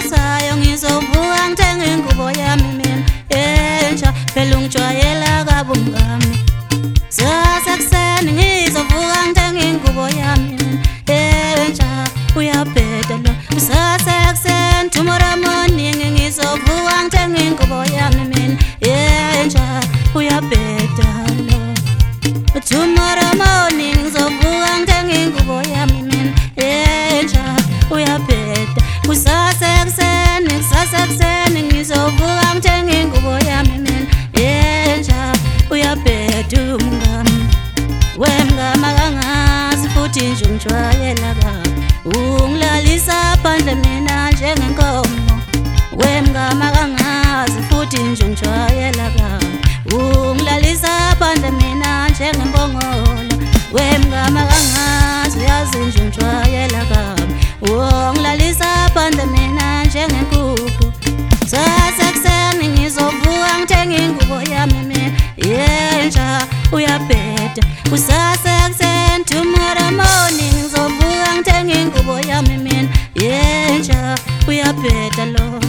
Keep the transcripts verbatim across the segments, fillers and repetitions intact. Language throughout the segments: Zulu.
Sayo ngizovuka ngithenge ingubo yami mina entsha phela ungijwayela kabungami. Sasekuseni ngizovuka ngithenge ingubo yami mina entsha uyabheda lo. Sasekuseni tomorrow morning ngizovuka ngithenge ingubo yami mina entsha uyabheda lo. Tomorrow morning ngizovuka ngithenge ingubo yami mina entsha uyabheda. Kusasekuseni kusasekuseni ngizovuka ngithenge ingubo yami mina entsha uyabheda umngami. Wemngama kangazi futhi nje ungijwayela kabi, ungilalisa phandle mina njengenkomo. Wemngama kangazi futhi nje ungijwayela kabi, ungilalisa phandle mina njengembongolo. Wemngama kangazi uyazi nje ungijwayela kabi, ungilalisa phandle mina njengenkukhu. Sasekuseni ngizovuka ngithenge ingubo yami mina entsha uyabheda. Kusasekuseni tomorrow morning ngizovuka ngithenge ingubo yami mina entsha uyabheda lo.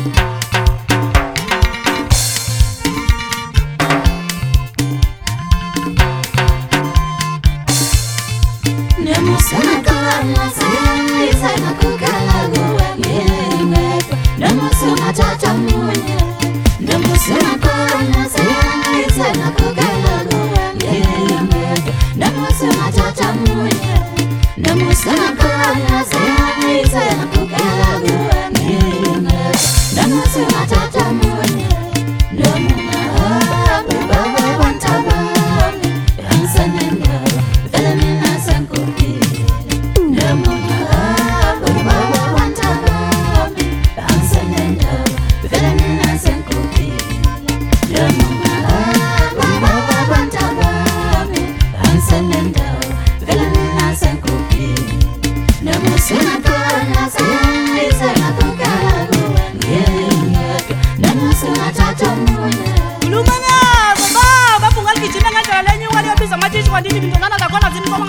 Lumanya baba bungal kijina ngajala lenyu wali obiza majishi kwa dini bintongana zakona zini kwa